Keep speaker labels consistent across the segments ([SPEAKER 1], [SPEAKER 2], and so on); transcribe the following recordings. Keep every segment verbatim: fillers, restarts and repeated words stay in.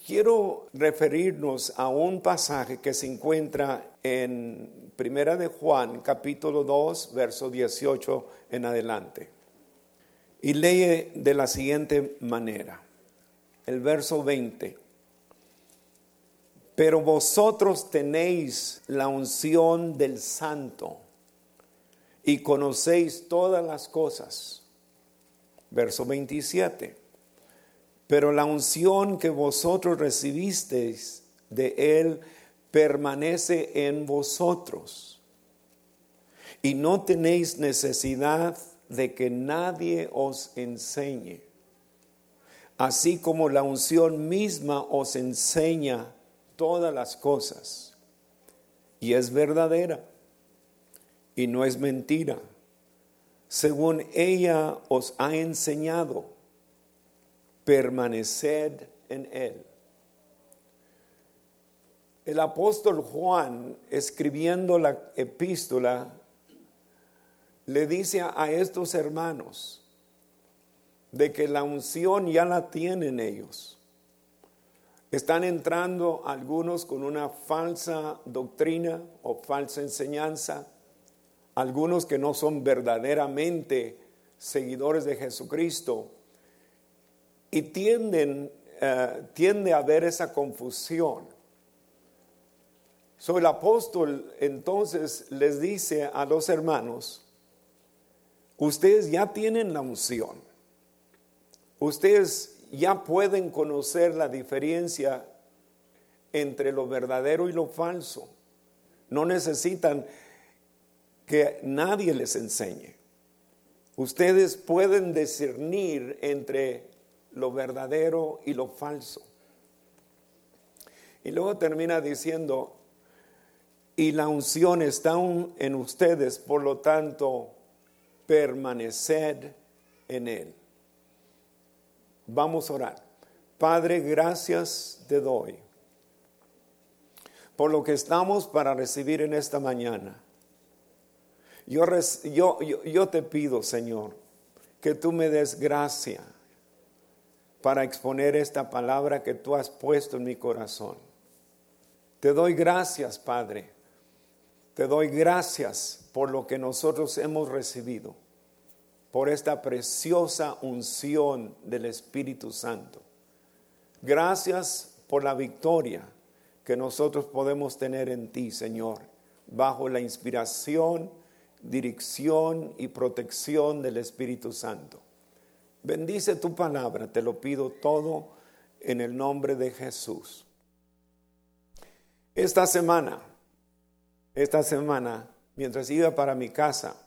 [SPEAKER 1] quiero referirnos a un pasaje que se encuentra en Primera de Juan, capítulo dos, verso dieciocho en adelante. Y lee de la siguiente manera, el verso veinte. Pero vosotros tenéis la unción del Santo y conocéis todas las cosas. Verso veintisiete. Pero la unción que vosotros recibisteis de Él permanece en vosotros. Y no tenéis necesidad de que nadie os enseñe. Así como la unción misma os enseña todas las cosas. Y es verdadera. Y no es mentira. Según ella os ha enseñado, permaneced en Él. El apóstol Juan, escribiendo la epístola, le dice a estos hermanos de que la unción ya la tienen ellos. Están entrando algunos con una falsa doctrina o falsa enseñanza, algunos que no son verdaderamente seguidores de Jesucristo, y tienden, uh, tiende a haber esa confusión. So, el apóstol entonces les dice a los hermanos, ustedes ya tienen la unción, ustedes ya pueden conocer la diferencia entre lo verdadero y lo falso. No necesitan que nadie les enseñe. Ustedes pueden discernir entre lo verdadero y lo falso. Y luego termina diciendo, y la unción está en ustedes, por lo tanto, permaneced en Él. Vamos a orar. Padre, gracias te doy por lo que estamos para recibir en esta mañana. Yo, yo, yo, yo te pido, Señor, que tú me des gracia para exponer esta palabra que tú has puesto en mi corazón. Te doy gracias, Padre. Te doy gracias por lo que nosotros hemos recibido, por esta preciosa unción del Espíritu Santo. Gracias por la victoria que nosotros podemos tener en ti, Señor, bajo la inspiración, dirección y protección del Espíritu Santo. Bendice tu palabra, te lo pido todo en el nombre de Jesús. Esta semana, esta semana, mientras iba para mi casa,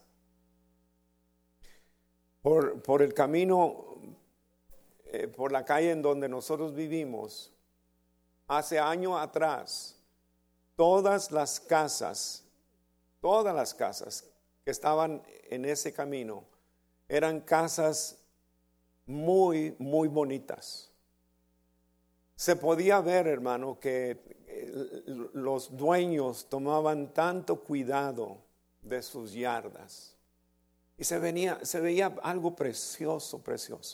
[SPEAKER 1] por, por el camino, eh, por la calle en donde nosotros vivimos, hace años atrás, todas las casas, todas las casas que estaban en ese camino, eran casas muy, muy bonitas. Se podía ver, hermano, que los dueños tomaban tanto cuidado de sus yardas. Y se, venía, se veía algo precioso, precioso.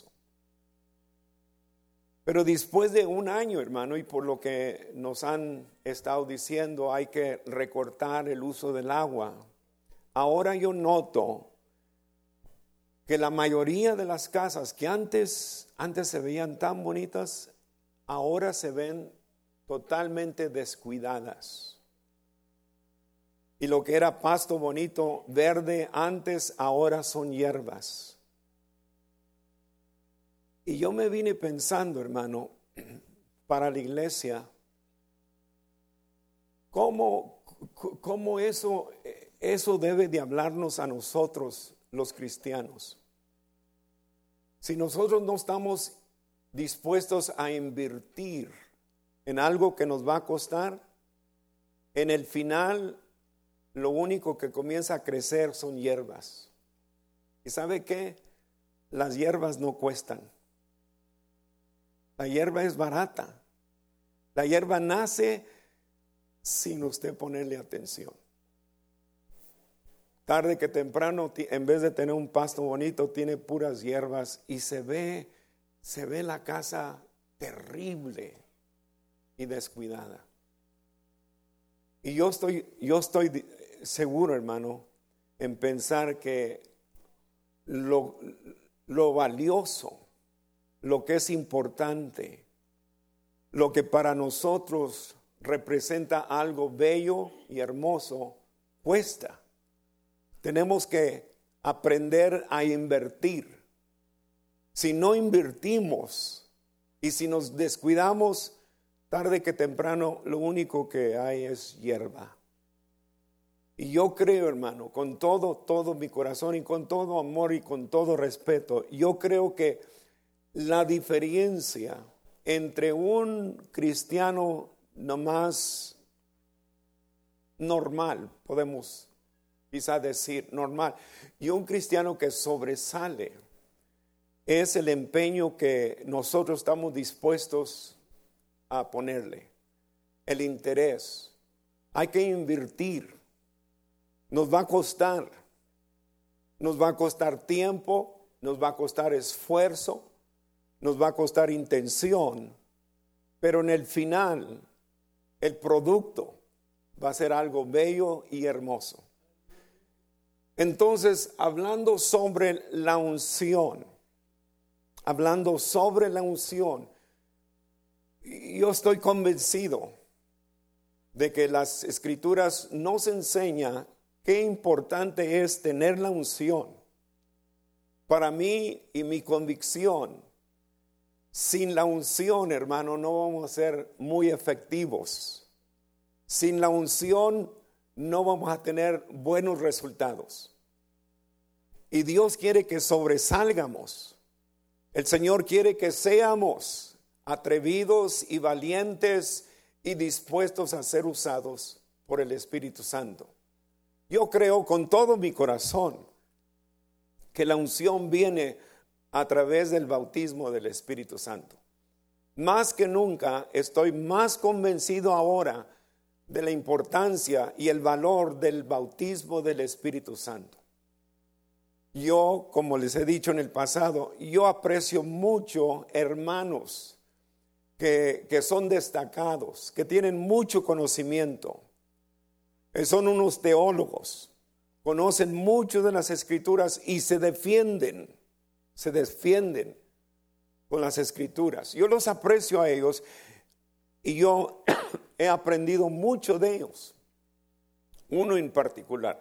[SPEAKER 1] Pero después de un año, hermano, y por lo que nos han estado diciendo, hay que recortar el uso del agua. Ahora yo noto que la mayoría de las casas que antes, antes se veían tan bonitas, ahora se ven totalmente descuidadas. Y lo que era pasto bonito, verde, antes, ahora son hierbas. Y yo me vine pensando, hermano, para la iglesia, ¿cómo, cómo eso, eso debe de hablarnos a nosotros, los cristianos? Si nosotros no estamos dispuestos a invertir en algo que nos va a costar, en el final lo único que comienza a crecer son hierbas. ¿Y sabe qué? Las hierbas no cuestan. La hierba es barata. La hierba nace sin usted ponerle atención. Tarde que temprano, en vez de tener un pasto bonito, tiene puras hierbas y se ve, se ve la casa terrible. y descuidada. Y yo estoy, yo estoy seguro, hermano, en pensar que lo, lo valioso, lo que es importante, lo que para nosotros representa algo bello y hermoso, cuesta. Tenemos que aprender a invertir. Si no invertimos y si nos descuidamos, tarde que temprano lo único que hay es hierba. Y yo creo, hermano, con todo, todo mi corazón y con todo amor y con todo respeto, yo creo que la diferencia entre un cristiano nomás normal, podemos quizá decir normal, y un cristiano que sobresale, es el empeño que nosotros estamos dispuestos a ponerle, el interés. Hay que invertir, nos va a costar, nos va a costar tiempo, nos va a costar esfuerzo, nos va a costar intención, pero en el final el producto va a ser algo bello y hermoso. Entonces, hablando sobre la unción, hablando sobre la unción, yo estoy convencido de que las Escrituras nos enseñan qué importante es tener la unción. Para mí y mi convicción, sin la unción, hermano, no vamos a ser muy efectivos. Sin la unción no vamos a tener buenos resultados. Y Dios quiere que sobresalgamos. El Señor quiere que seamos atrevidos y valientes y dispuestos a ser usados por el Espíritu Santo. Yo creo con todo mi corazón que la unción viene a través del bautismo del Espíritu Santo. Más que nunca estoy más convencido ahora de la importancia y el valor del bautismo del Espíritu Santo. Yo, como les he dicho en el pasado, yo aprecio mucho hermanos que, que son destacados, que tienen mucho conocimiento, que son unos teólogos, conocen mucho de las Escrituras y se defienden, se defienden con las Escrituras. Yo los aprecio a ellos y yo he aprendido mucho de ellos, uno en particular.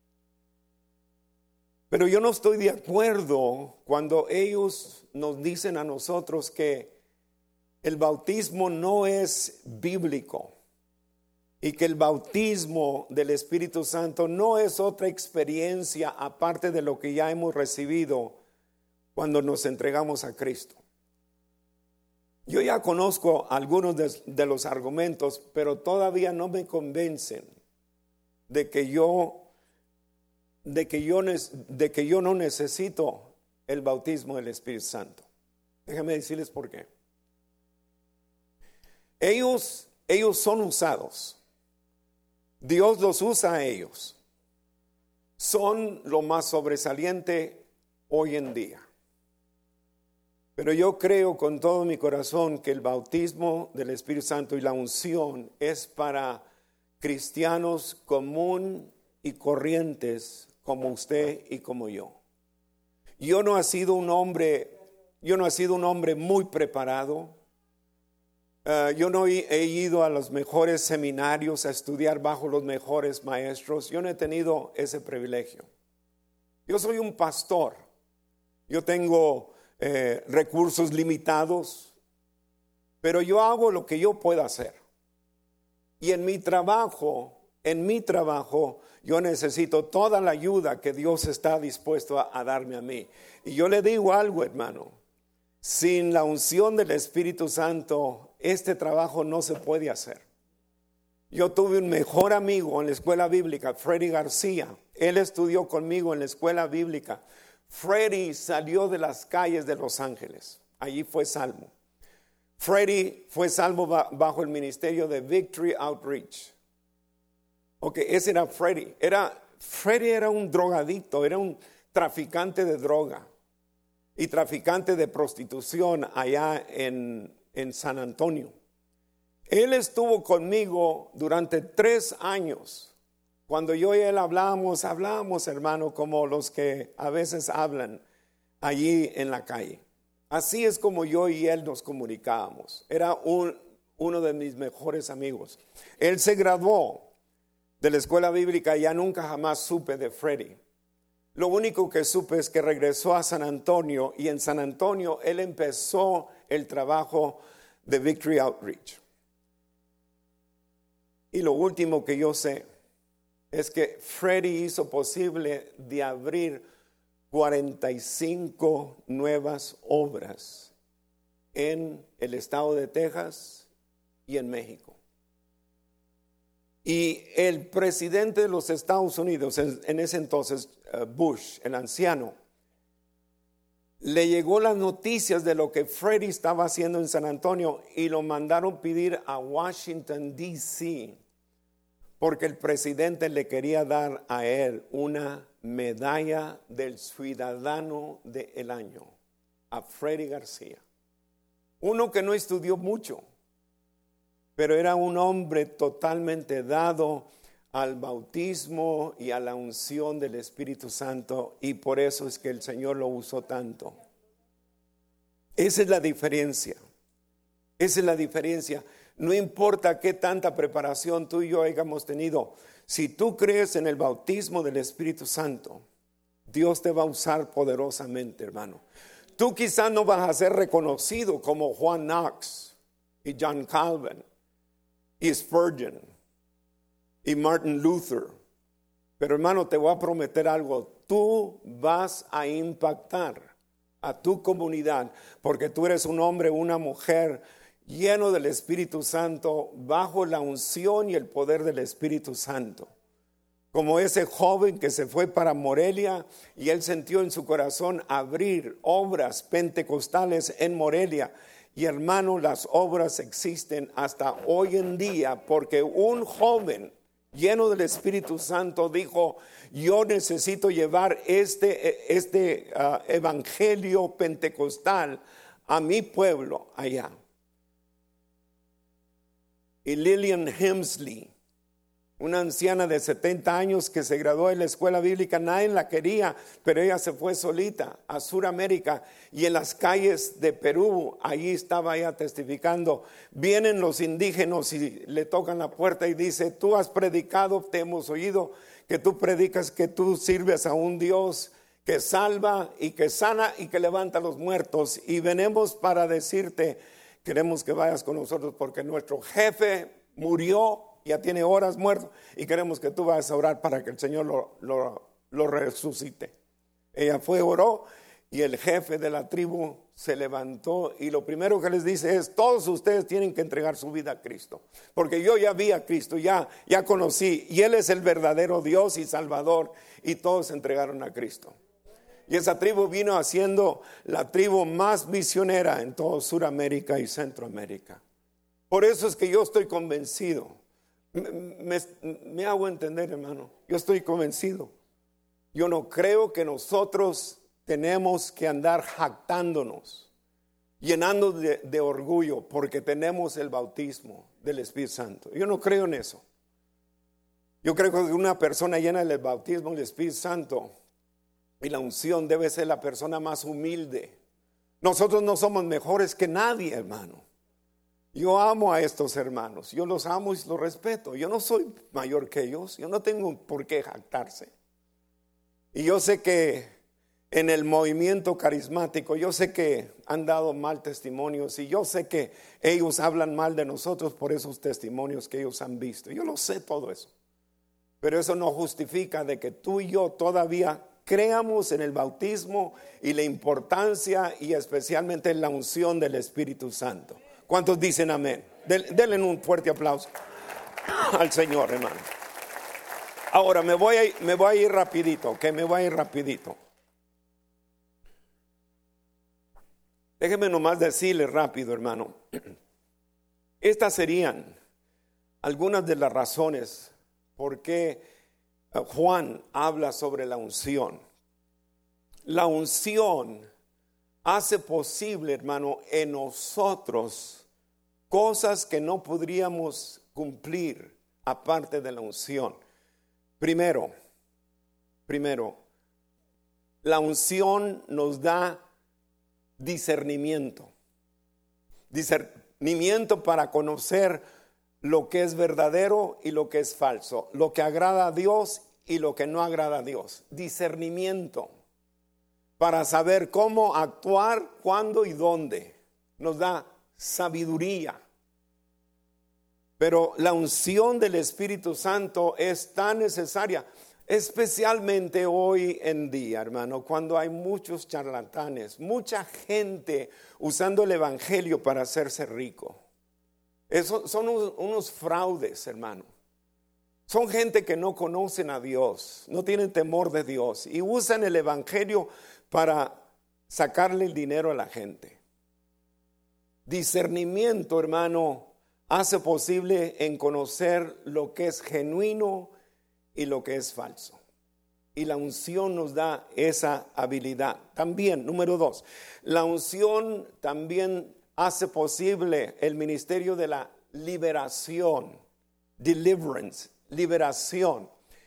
[SPEAKER 1] Pero yo no estoy de acuerdo cuando ellos nos dicen a nosotros que el bautismo no es bíblico y que el bautismo del Espíritu Santo no es otra experiencia aparte de lo que ya hemos recibido cuando nos entregamos a Cristo. Yo ya conozco algunos de, de los argumentos, pero todavía no me convencen de que yo de que yo de que yo no necesito el bautismo del Espíritu Santo. Déjame decirles por qué. Ellos ellos son usados. Dios los usa a ellos. Son lo más sobresaliente hoy en día. Pero yo creo con todo mi corazón que el bautismo del Espíritu Santo y la unción es para cristianos común y corrientes como usted y como yo. Yo no he sido un hombre, yo no he sido un hombre muy preparado. Uh, yo no he, he ido a los mejores seminarios a estudiar bajo los mejores maestros. Yo no he tenido ese privilegio. Yo soy un pastor. Yo tengo Eh, recursos limitados, pero yo hago lo que yo pueda hacer. Y en mi trabajo, en mi trabajo, yo necesito toda la ayuda que Dios está dispuesto a, a darme a mí. Y yo le digo algo, hermano, sin la unción del Espíritu Santo, este trabajo no se puede hacer. Yo tuve un mejor amigo en la escuela bíblica, Freddy García. Él estudió conmigo en la escuela bíblica. Freddy salió de las calles de Los Ángeles, allí fue salvo. Freddy fue salvo bajo el ministerio de Victory Outreach. Ok, ese era Freddy. Era, Freddy era un drogadicto, era un traficante de droga y traficante de prostitución allá en, en San Antonio. Él estuvo conmigo durante tres años. Cuando yo y él hablábamos, hablábamos, hermano, como los que a veces hablan allí en la calle. Así es como yo y él nos comunicábamos. Era un, uno de mis mejores amigos. Él se graduó de la escuela bíblica y ya nunca jamás supe de Freddy. Lo único que supe es que regresó a San Antonio y en San Antonio él empezó el trabajo de Victory Outreach. Y lo último que yo sé es que Freddy hizo posible de abrir cuarenta y cinco nuevas obras en el estado de Texas y en México. Y el presidente de los Estados Unidos, en, en ese entonces, uh, Bush, el anciano, le llegó las noticias de lo que Freddy estaba haciendo en San Antonio y lo mandaron pedir a Washington, D C, porque el presidente le quería dar a él una medalla del ciudadano del año, a Freddy García. Uno que no estudió mucho, pero era un hombre totalmente dado al bautismo y a la unción del Espíritu Santo, y por eso es que el Señor lo usó tanto. Esa es la diferencia. Esa es la diferencia. No importa qué tanta preparación tú y yo hayamos tenido, si tú crees en el bautismo del Espíritu Santo, Dios te va a usar poderosamente, hermano. Tú quizás no vas a ser reconocido como Juan Knox y John Calvin y Spurgeon y Martin Luther, pero hermano, te voy a prometer algo: tú vas a impactar a tu comunidad, porque tú eres un hombre, una mujer lleno del Espíritu Santo, bajo la unción y el poder del Espíritu Santo. Como ese joven que se fue para Morelia y él sintió en su corazón abrir obras pentecostales en Morelia. Y hermano, las obras existen hasta hoy en día, porque un joven lleno del Espíritu Santo dijo: yo necesito llevar este, este uh, evangelio pentecostal a mi pueblo allá. Y Lillian Hemsley, una anciana de setenta años que se graduó de la escuela bíblica, nadie la quería, pero ella se fue solita a Sudamérica, y en las calles de Perú, allí estaba ella testificando. Vienen los indígenas y le tocan la puerta y dice: tú has predicado, te hemos oído que tú predicas que tú sirves a un Dios que salva y que sana y que levanta a los muertos, y venimos para decirte, queremos que vayas con nosotros porque nuestro jefe murió, ya tiene horas muerto, y queremos que tú vayas a orar para que el Señor lo, lo, lo resucite. Ella fue, oró, y el jefe de la tribu se levantó, y lo primero que les dice es: todos ustedes tienen que entregar su vida a Cristo, porque yo ya vi a Cristo, ya, ya conocí, y Él es el verdadero Dios y Salvador. Y todos se entregaron a Cristo. Y esa tribu vino haciendo la tribu más misionera en toda Sudamérica y Centroamérica. Por eso es que yo estoy convencido. Me, me, me hago entender, hermano. Yo estoy convencido. Yo no creo que nosotros tenemos que andar jactándonos, llenando de, de orgullo porque tenemos el bautismo del Espíritu Santo. Yo no creo en eso. Yo creo que una persona llena del bautismo del Espíritu Santo y la unción debe ser la persona más humilde. Nosotros no somos mejores que nadie, hermano. Yo amo a estos hermanos, yo los amo y los respeto. Yo no soy mayor que ellos, yo no tengo por qué jactarse. Y yo sé que en el movimiento carismático, yo sé que han dado mal testimonios, y yo sé que ellos hablan mal de nosotros por esos testimonios que ellos han visto. Yo lo sé todo eso. Pero eso no justifica de que tú y yo todavía creamos en el bautismo y la importancia y especialmente en la unción del Espíritu Santo. ¿Cuántos dicen amén? Denle un fuerte aplauso al Señor, hermano. Ahora me voy a ir, me voy a ir rapidito, ¿ok? Me voy a ir rapidito. Déjeme nomás decirle rápido, hermano. Estas serían algunas de las razones por qué Juan habla sobre la unción. La unción hace posible, hermano, en nosotros cosas que no podríamos cumplir aparte de la unción. Primero, primero, la unción nos da discernimiento. Discernimiento para conocer lo que es verdadero y lo que es falso, lo que agrada a Dios y lo que no agrada a Dios. Discernimiento para saber cómo actuar, cuándo y dónde. Nos da sabiduría. Pero la unción del Espíritu Santo es tan necesaria, especialmente hoy en día, hermano, cuando hay muchos charlatanes, mucha gente usando el evangelio para hacerse rico. Eso son unos, unos fraudes, hermano. Son gente que no conocen a Dios, no tienen temor de Dios y usan el evangelio para sacarle el dinero a la gente. Discernimiento, hermano, hace posible en conocer lo que es genuino y lo que es falso. Y la unción nos da esa habilidad. También, número dos, la unción también hace posible el ministerio de la liberación, deliverance, liberación.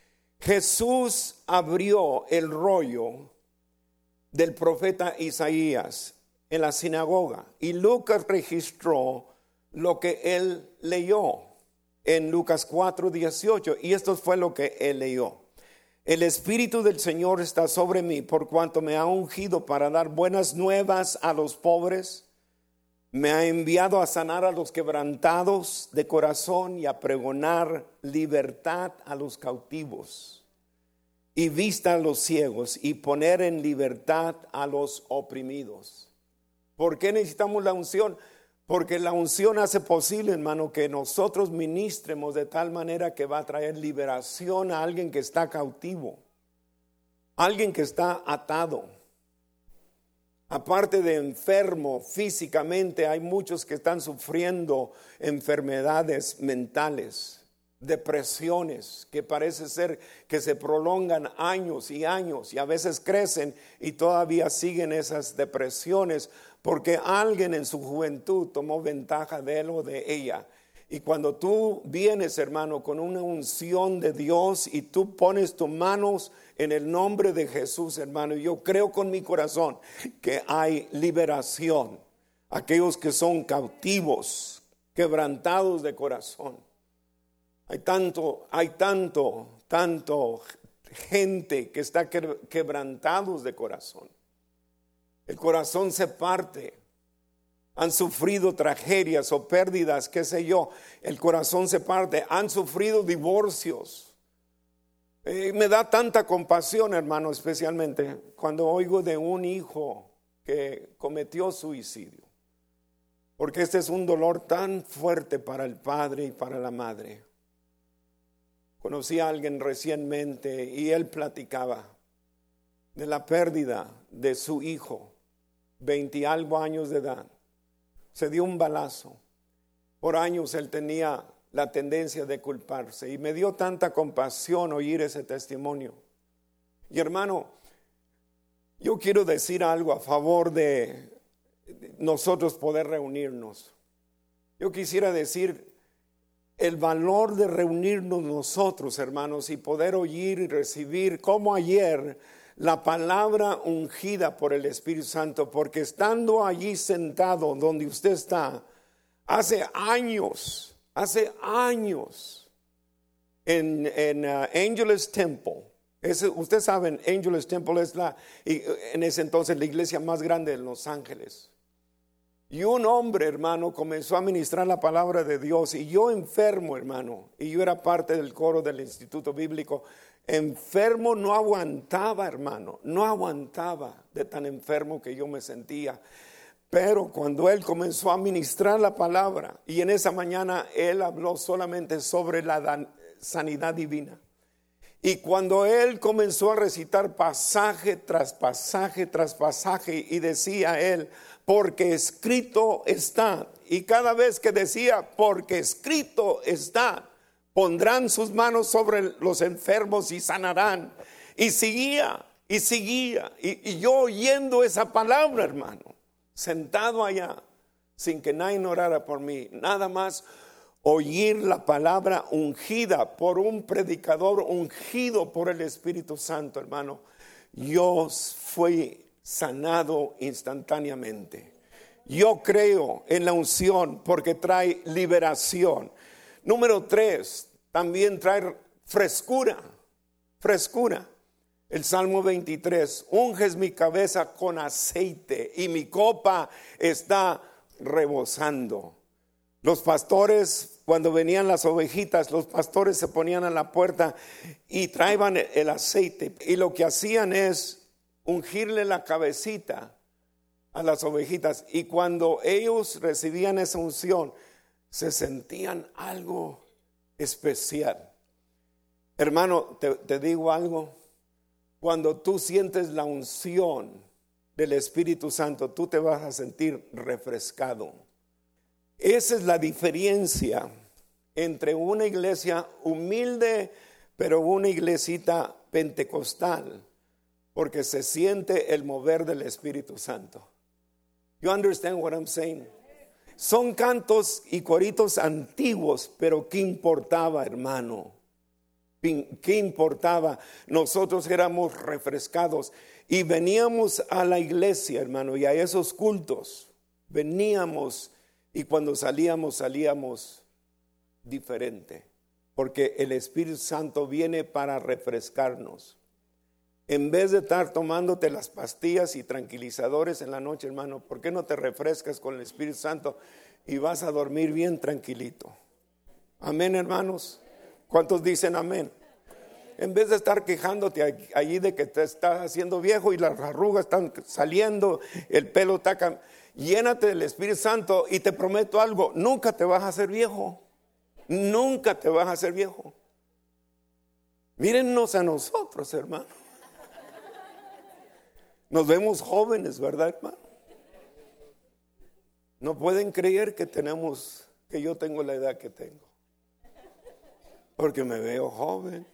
[SPEAKER 1] Jesús abrió el rollo del profeta Isaías en la sinagoga y Lucas registró lo que él leyó en Lucas cuatro dieciocho, y esto fue lo que él leyó. El Espíritu del Señor está sobre mí, por cuanto me ha ungido para dar buenas nuevas a los pobres. Me ha enviado a sanar a los quebrantados de corazón y a pregonar libertad a los cautivos y vista a los ciegos y poner en libertad a los oprimidos. ¿Por qué necesitamos la unción? Porque la unción hace posible, hermano, que nosotros ministremos de tal manera que va a traer liberación a alguien que está cautivo, alguien que está atado. Aparte de enfermo físicamente, hay muchos que están sufriendo enfermedades mentales, depresiones, que parece ser que se prolongan años y años y a veces crecen y todavía siguen esas depresiones porque alguien en su juventud tomó ventaja de él o de ella. Y cuando tú vienes, hermano, con una unción de Dios y tú pones tus manos en el nombre de Jesús, hermano, yo creo con mi corazón que hay liberación. Aquellos que son cautivos, quebrantados de corazón. Hay tanto, hay tanto, tanto gente que está quebrantados de corazón. El corazón se parte. Han sufrido tragedias o pérdidas, qué sé yo. El corazón se parte. Han sufrido divorcios. Eh, me da tanta compasión, hermano, especialmente cuando oigo de un hijo que cometió suicidio. Porque este es un dolor tan fuerte para el padre y para la madre. Conocí a alguien recientemente y él platicaba de la pérdida de su hijo, veinte y algo años de edad. Se dio un balazo. Por años él tenía la tendencia de culparse y me dio tanta compasión oír ese testimonio. Y hermano, yo quiero decir algo a favor de nosotros poder reunirnos. Yo quisiera decir el valor de reunirnos nosotros, hermanos, y poder oír y recibir como ayer la palabra ungida por el Espíritu Santo, porque estando allí sentado donde usted está, hace años, hace años, en, en uh, Angelus Temple, ese, ustedes saben, Angelus Temple es la, en ese entonces la iglesia más grande de Los Ángeles. Y un hombre, hermano, comenzó a ministrar la palabra de Dios y yo enfermo, hermano, y yo era parte del coro del Instituto Bíblico. Enfermo, no aguantaba, hermano, no aguantaba de tan enfermo que yo me sentía. Pero cuando él comenzó a ministrar la palabra, y en esa mañana él habló solamente sobre la sanidad divina. Y cuando él comenzó a recitar pasaje tras pasaje tras pasaje, y decía él, porque escrito está, y cada vez que decía, porque escrito está, pondrán sus manos sobre los enfermos y sanarán. Y seguía, y seguía. Y, y yo oyendo esa palabra, hermano, sentado allá, sin que nadie orara por mí, nada más oír la palabra ungida por un predicador ungido por el Espíritu Santo, hermano, yo fui sanado instantáneamente. Yo creo en la unción porque trae liberación. Número tres, también trae frescura, frescura. El Salmo veintitrés, unges mi cabeza con aceite y mi copa está rebosando. Los pastores, cuando venían las ovejitas, los pastores se ponían a la puerta y traían el aceite. Y lo que hacían es ungirle la cabecita a las ovejitas. Y cuando ellos recibían esa unción, se sentían algo especial. Hermano, te, te digo algo. Cuando tú sientes la unción del Espíritu Santo, tú te vas a sentir refrescado. Esa es la diferencia entre una iglesia humilde, pero una iglesita pentecostal, porque se siente el mover del Espíritu Santo. You understand what I'm saying? Son cantos y coritos antiguos, pero ¿qué importaba, hermano? ¿Qué importaba? Nosotros éramos refrescados y veníamos a la iglesia, hermano, y a esos cultos. Veníamos y cuando salíamos, salíamos diferente, porque el Espíritu Santo viene para refrescarnos. En vez de estar tomándote las pastillas y tranquilizadores en la noche, hermano, ¿por qué no te refrescas con el Espíritu Santo y vas a dormir bien tranquilito? Amén, hermanos. ¿Cuántos dicen amén? En vez de estar quejándote allí de que te estás haciendo viejo y las arrugas están saliendo, el pelo está cam- llénate del Espíritu Santo y te prometo algo, nunca te vas a hacer viejo. Nunca te vas a hacer viejo. Mírennos a nosotros, hermano. Nos vemos jóvenes, ¿verdad, hermano? No pueden creer que tenemos, que yo tengo la edad que tengo. Porque me veo joven.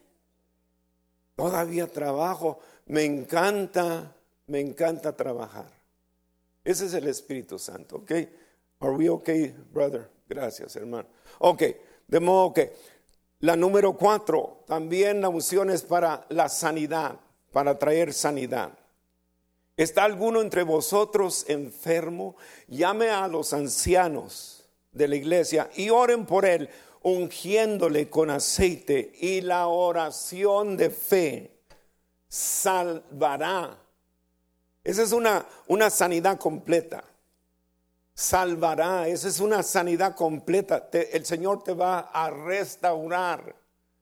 [SPEAKER 1] Todavía trabajo. Me encanta, me encanta trabajar. Ese es el Espíritu Santo, ¿ok? Are we okay, brother? Gracias, hermano. Ok, de modo que la número cuatro, también la unción es para la sanidad, para traer sanidad. ¿Está alguno entre vosotros enfermo? Llame a los ancianos de la iglesia y oren por él, ungiéndole con aceite, y la oración de fe salvará. Esa es una, una sanidad completa. Salvará, esa es una sanidad completa. Te, el Señor te va a restaurar.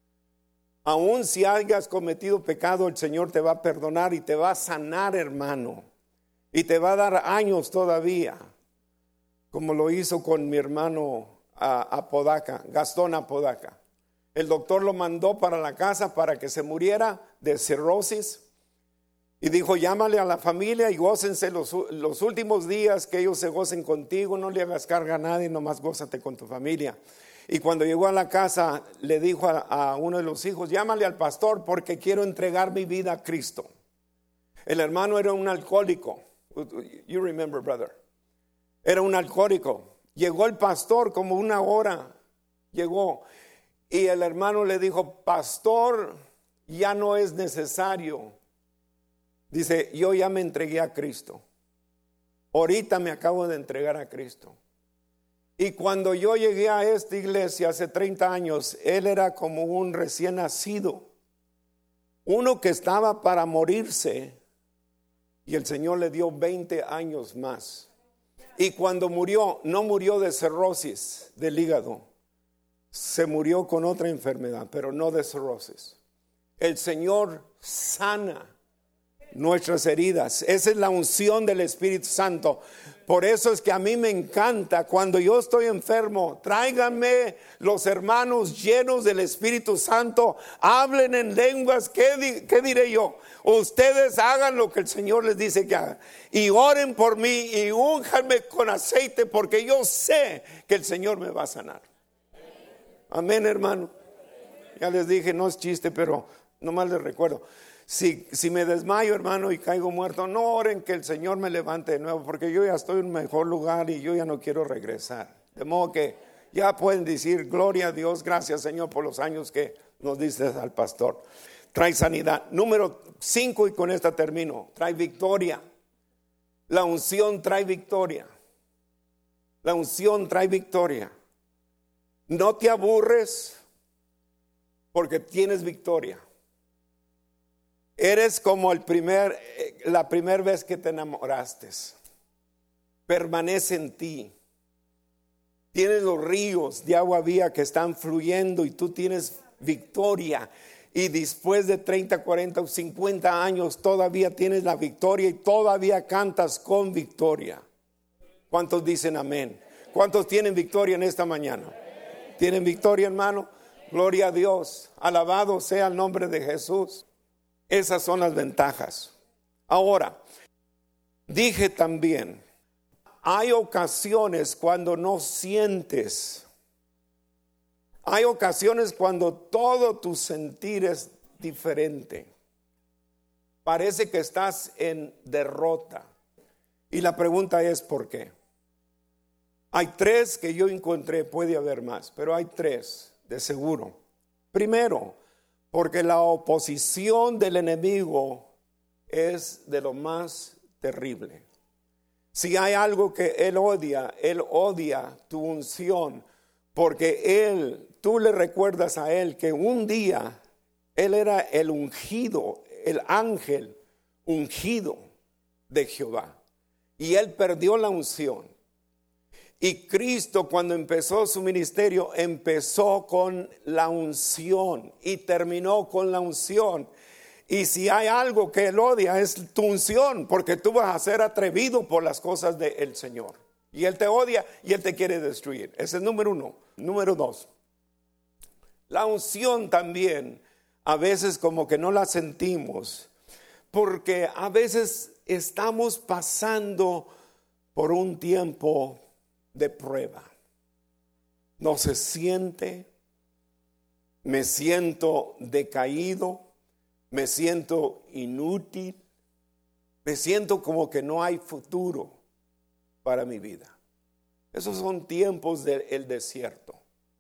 [SPEAKER 1] Aún si hayas cometido pecado, el Señor te va a perdonar y te va a sanar, hermano. Y te va a dar años todavía, como lo hizo con mi hermano a, Apodaca, Gastón Apodaca. El doctor lo mandó para la casa para que se muriera de cirrosis. Y dijo, llámale a la familia y gócense los, los últimos días, que ellos se gocen contigo, no le hagas carga a nadie, nomás gózate con tu familia. Y cuando llegó a la casa, le dijo a, a uno de los hijos, llámale al pastor porque quiero entregar mi vida a Cristo. El hermano era un alcohólico. You remember, brother. Era un alcohólico. Llegó el pastor como una hora, llegó. Y el hermano le dijo, pastor, ya no es necesario. Dice, yo ya me entregué a Cristo. Ahorita me acabo de entregar a Cristo. Y cuando yo llegué a esta iglesia hace treinta años, él era como un recién nacido. Uno que estaba para morirse, y el Señor le dio veinte años más. Y cuando murió, no murió de cirrosis del hígado. Se murió con otra enfermedad, pero no de cirrosis. El Señor sana nuestras heridas. Esa es la unción del Espíritu Santo. Por eso es que a mí me encanta cuando yo estoy enfermo, tráiganme los hermanos llenos del Espíritu Santo, hablen en lenguas. ¿Qué, di, qué diré yo? Ustedes hagan lo que el Señor les dice que hagan y oren por mí y únjanme con aceite, porque yo sé que el Señor me va a sanar. Amén, hermano. Ya les dije, no es chiste, pero nomás les recuerdo. Si, si me desmayo, hermano, y caigo muerto, no oren que el Señor me levante de nuevo, porque yo ya estoy en un mejor lugar y yo ya no quiero regresar. De modo que ya pueden decir, gloria a Dios, gracias Señor por los años que nos dices al pastor. Trae sanidad. Número cinco, y con esta termino, trae victoria. La unción trae victoria. La unción trae victoria. No te aburres porque tienes victoria. Eres como el primer, la primera vez que te enamoraste. Permanece en ti. Tienes los ríos de agua viva que están fluyendo y tú tienes victoria. Y después de treinta, cuarenta o cincuenta años todavía tienes la victoria y todavía cantas con victoria. ¿Cuántos dicen amén? ¿Cuántos tienen victoria en esta mañana? ¿Tienen victoria, hermano? Gloria a Dios. Alabado sea el nombre de Jesús. Esas son las ventajas. Ahora, dije también, hay ocasiones cuando no sientes. Hay ocasiones cuando todo tu sentir es diferente. Parece que estás en derrota. Y la pregunta es, ¿por qué? Hay tres que yo encontré, puede haber más, pero hay tres de seguro. Primero, porque la oposición del enemigo es de lo más terrible. Si hay algo que él odia, él odia tu unción, porque él, tú le recuerdas a él que un día él era el ungido, el ángel ungido de Jehová, y él perdió la unción. Y Cristo, cuando empezó su ministerio, empezó con la unción y terminó con la unción. Y si hay algo que él odia es tu unción, porque tú vas a ser atrevido por las cosas del Señor. Y él te odia y él te quiere destruir. Ese es número uno. Número dos, la unción también a veces como que no la sentimos, porque a veces estamos pasando por un tiempo de prueba. No se siente, me siento decaído, me siento inútil, me siento como que no hay futuro para mi vida. Esos son tiempos del desierto.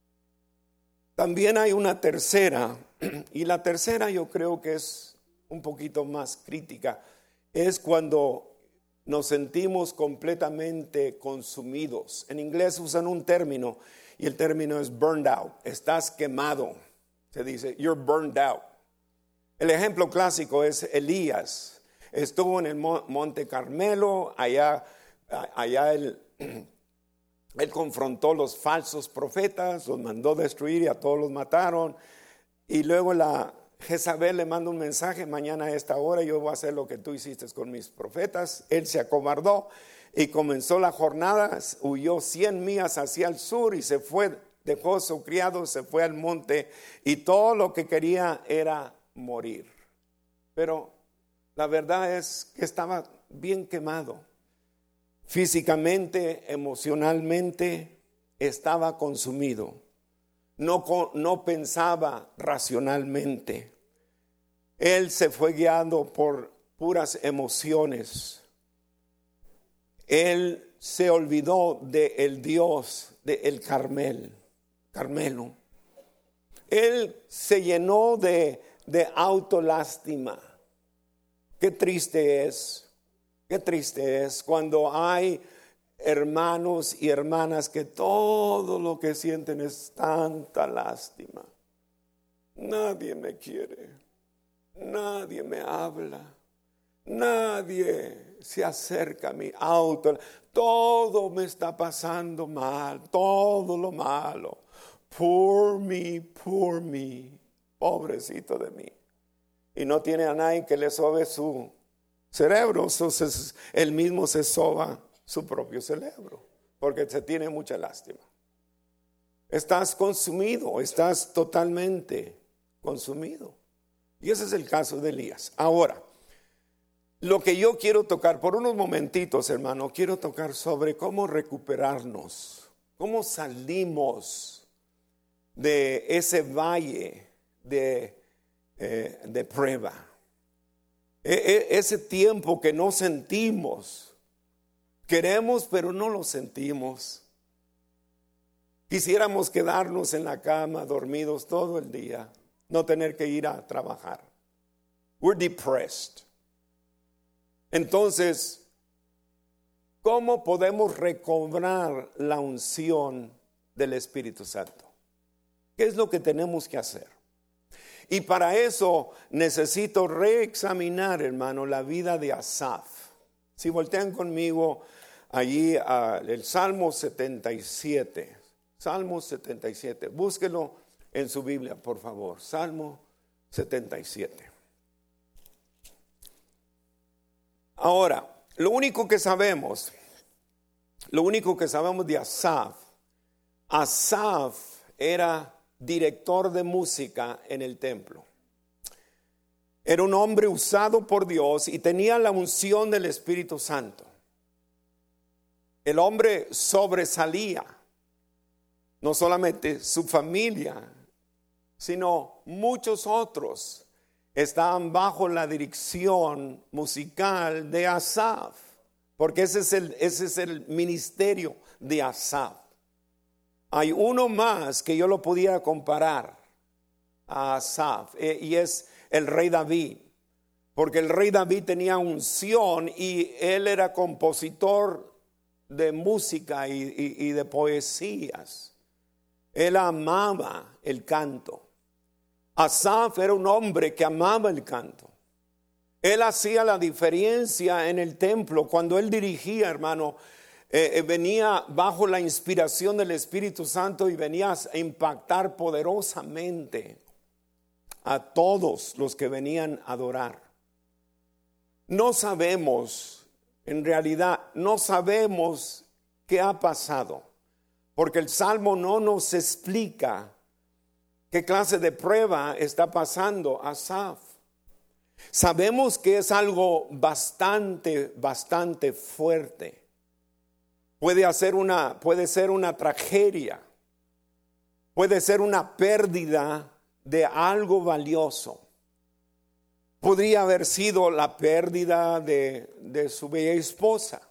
[SPEAKER 1] También hay una tercera, y la tercera yo creo que es un poquito más crítica, es cuando nos sentimos completamente consumidos. En inglés usan un término y el término es burned out. Estás quemado. Se dice, you're burned out. El ejemplo clásico es Elías. Estuvo en el Monte Carmelo, allá, allá él, él confrontó los falsos profetas, los mandó destruir y a todos los mataron. Y luego la Jezabel le manda un mensaje, mañana a esta hora yo voy a hacer lo que tú hiciste con mis profetas. Él se acobardó y comenzó la jornada, huyó cien millas hacia el sur y se fue, dejó su criado, se fue al monte y todo lo que quería era morir. Pero la verdad es que estaba bien quemado. Físicamente, emocionalmente, estaba consumido. No, no pensaba racionalmente. Él se fue guiando por puras emociones. Él se olvidó del Dios del Carmel, Carmelo. Él se llenó de, de autolástima. Qué triste es, qué triste es cuando hay hermanos y hermanas que todo lo que sienten es tanta lástima. Nadie me quiere, nadie me habla, nadie se acerca a mi auto, todo me está pasando mal, todo lo malo. Poor me, poor me, pobrecito de mí. Y no tiene a nadie que le sobe su cerebro, entonces él mismo se soba su propio cerebro, porque se tiene mucha lástima. Estás consumido, estás totalmente consumido. Y ese es el caso de Elías. Ahora, lo que yo quiero tocar por unos momentitos, hermano, quiero tocar sobre cómo recuperarnos, cómo salimos de ese valle de, eh, de prueba. E- e- ese tiempo que no sentimos, queremos pero no lo sentimos. Quisiéramos quedarnos en la cama dormidos todo el día, no tener que ir a trabajar. We're depressed. Entonces, ¿cómo podemos recobrar la unción del Espíritu Santo? ¿Qué es lo que tenemos que hacer? Y para eso necesito reexaminar, hermano, la vida de Asaf. Si voltean conmigo allí al Salmo setenta y siete. Salmo setenta y siete. Búsquelo en su Biblia, por favor. Salmo setenta y siete. Ahora, lo único que sabemos, lo único que sabemos de Asaf, Asaf era director de música en el templo. Era un hombre usado por Dios y tenía la unción del Espíritu Santo. El hombre sobresalía, no solamente su familia, sino muchos otros estaban bajo la dirección musical de Asaf, porque ese es el, ese es el ministerio de Asaf. Hay uno más que yo lo pudiera comparar a Asaf, eh, y es el rey David, porque el rey David tenía unción y él era compositor de música y, y, y de poesías. Él amaba el canto. Asaf era un hombre que amaba el canto. Él hacía la diferencia en el templo cuando él dirigía, hermano. Eh, eh, venía bajo la inspiración del Espíritu Santo y venía a impactar poderosamente a todos los que venían a adorar. No sabemos, en realidad, no sabemos qué ha pasado, porque el Salmo no nos explica qué clase de prueba está pasando Asaf. Sabemos que es algo bastante, bastante fuerte. Puede hacer una, puede ser una tragedia, puede ser una pérdida de algo valioso. Podría haber sido la pérdida de, de su bella esposa.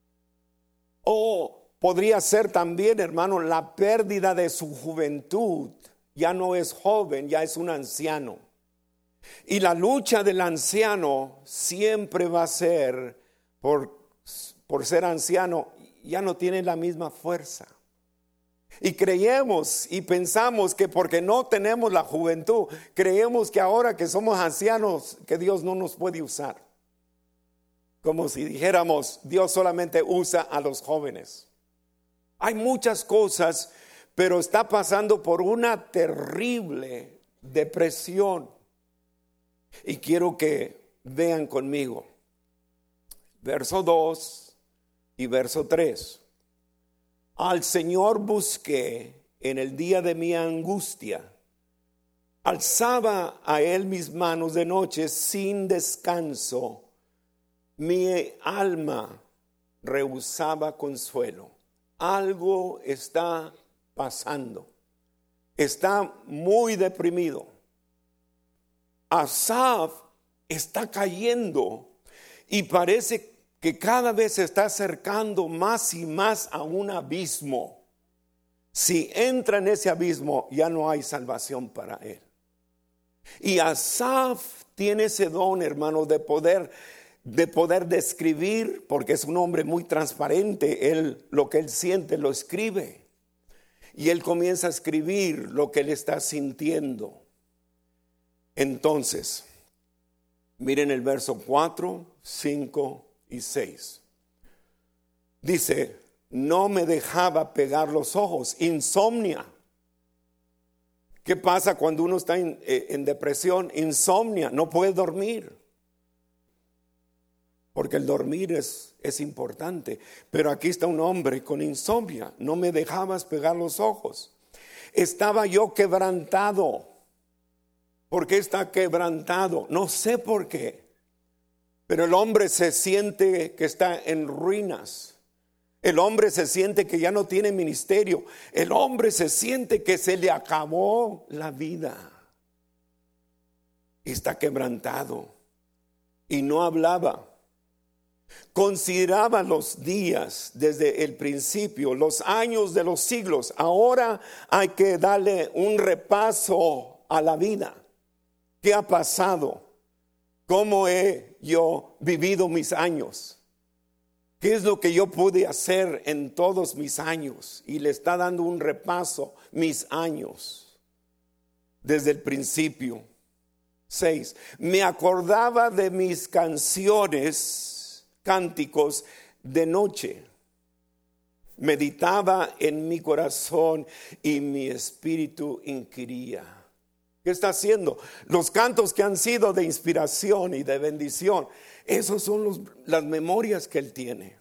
[SPEAKER 1] O podría ser también, hermano, la pérdida de su juventud. Ya no es joven, ya es un anciano. Y la lucha del anciano siempre va a ser, por, por ser anciano, ya no tiene la misma fuerza. Y creemos y pensamos que porque no tenemos la juventud, creemos que ahora que somos ancianos, que Dios no nos puede usar. Como si dijéramos, Dios solamente usa a los jóvenes. Hay muchas cosas, pero está pasando por una terrible depresión. Y quiero que vean conmigo verso dos y verso tres. Al Señor busqué en el día de mi angustia. Alzaba a Él mis manos de noche sin descanso. Mi alma rehusaba consuelo. Algo está pasando. Está muy deprimido. Asaf está cayendo y parece que cada vez se está acercando más y más a un abismo. Si entra en ese abismo, ya no hay salvación para él. Y Asaf tiene ese don, hermano, de poder, de poder describir, porque es un hombre muy transparente. Él, lo que él siente, lo escribe. Y él comienza a escribir lo que él está sintiendo. Entonces, miren el verso cuatro, cinco y seis. Dice, no me dejaba pegar los ojos, insomnia. ¿Qué pasa cuando uno está en, en depresión? Insomnia, no puede dormir. Porque el dormir es, es importante. Pero aquí está un hombre con insomnia, no me dejabas pegar los ojos. Estaba yo quebrantado. ¿Por qué está quebrantado? No sé por qué. Pero el hombre se siente que está en ruinas. El hombre se siente que ya no tiene ministerio. El hombre se siente que se le acabó la vida. Y está quebrantado. y no hablaba. Consideraba los días desde el principio, los años de los siglos. Ahora hay que darle un repaso a la vida. ¿Qué ha pasado? ¿Cómo he yo vivido mis años? ¿Qué es lo que yo pude hacer en todos mis años? Y le está dando un repaso, mis años, desde el principio. Seis, me acordaba de mis canciones, cánticos de noche. Meditaba en mi corazón y mi espíritu inquiría. ¿Qué está haciendo? Los cantos que han sido de inspiración y de bendición, esos son los, las memorias que él tiene.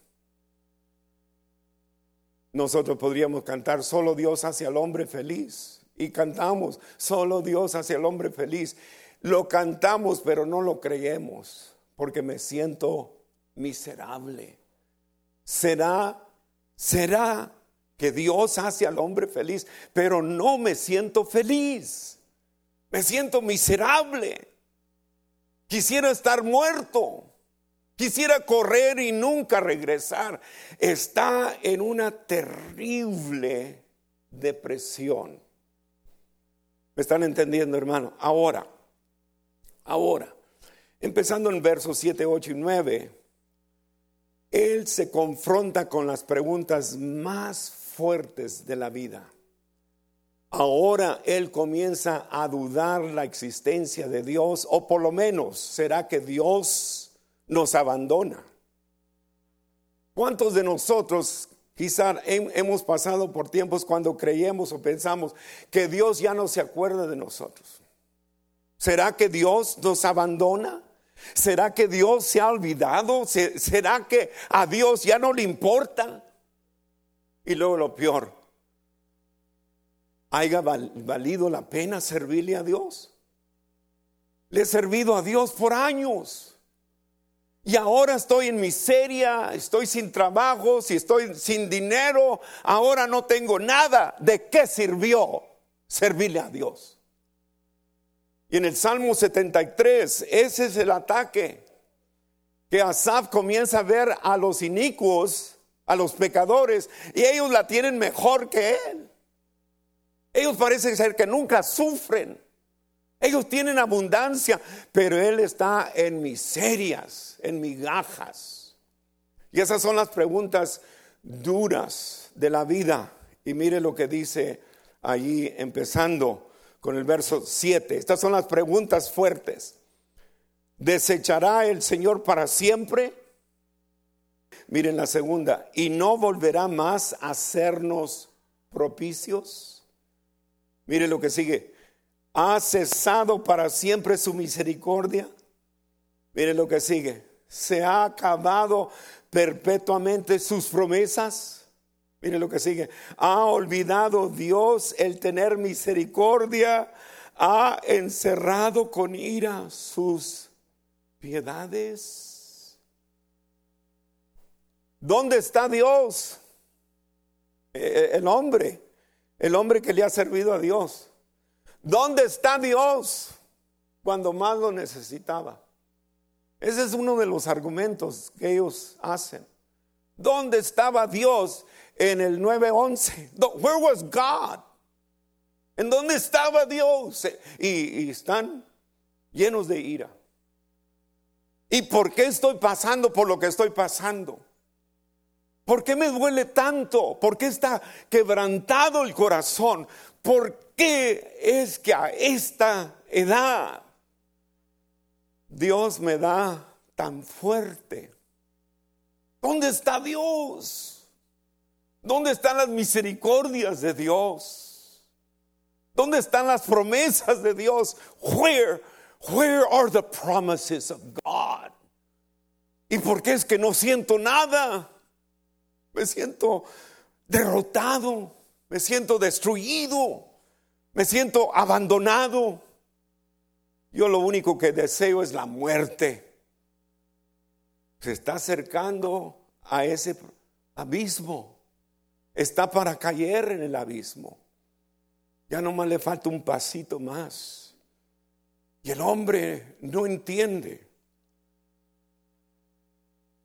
[SPEAKER 1] Nosotros podríamos cantar, solo Dios hace al hombre feliz. Y cantamos, solo Dios hace al hombre feliz. Lo cantamos, pero no lo creemos, porque me siento miserable. ¿Será, será que Dios hace al hombre feliz? Pero no me siento feliz. Me siento miserable. Quisiera estar muerto. Quisiera correr y nunca regresar. Está en una terrible depresión. ¿Me están entendiendo, hermano? Ahora, ahora, empezando en versos siete, ocho y nueve, él se confronta con las preguntas más fuertes de la vida. Ahora él comienza a dudar la existencia de Dios, o por lo menos, ¿será que Dios nos abandona? ¿Cuántos de nosotros quizá hemos pasado por tiempos cuando creemos o pensamos que Dios ya no se acuerda de nosotros? ¿Será que Dios nos abandona? ¿Será que Dios se ha olvidado? ¿Será que a Dios ya no le importa? Y luego lo peor, ¿haya valido la pena servirle a Dios? Le he servido a Dios por años. Y ahora estoy en miseria, estoy sin trabajo, si estoy sin dinero, ahora no tengo nada. ¿De qué sirvió servirle a Dios? Y en el Salmo setenta y tres, ese es el ataque, que Asaf comienza a ver a los inicuos, a los pecadores, y ellos la tienen mejor que él. Ellos parecen ser que nunca sufren. Ellos tienen abundancia, pero él está en miserias, en migajas. Y esas son las preguntas duras de la vida. Y mire lo que dice allí, empezando con el verso siete. Estas son las preguntas fuertes. ¿Desechará el Señor para siempre? Miren la segunda. ¿Y no volverá más a hacernos propicios? Mire lo que sigue. ¿Ha cesado para siempre su misericordia? Mire lo que sigue. ¿Se ha acabado perpetuamente sus promesas? Mire lo que sigue. ¿Ha olvidado Dios el tener misericordia? ¿Ha encerrado con ira sus piedades? ¿Dónde está Dios? El hombre, el hombre que le ha servido a Dios. ¿Dónde está Dios cuando más lo necesitaba? Ese es uno de los argumentos que ellos hacen. ¿Dónde estaba Dios en el nueve once? Where was God? ¿En dónde estaba Dios? Y, y están llenos de ira. ¿Y por qué estoy pasando por lo que estoy pasando? ¿Por qué me duele tanto? ¿Por qué está quebrantado el corazón? ¿Por qué es que a esta edad Dios me da tan fuerte? ¿Dónde está Dios? ¿Dónde están las misericordias de Dios? ¿Dónde están las promesas de Dios? Where, where are the promises of God? ¿Y por qué es que no siento nada? Me siento derrotado, me siento destruido, me siento abandonado. Yo lo único que deseo es la muerte. Se está acercando a ese abismo. Está para caer en el abismo. Ya nomás le falta un pasito más. Y el hombre no entiende.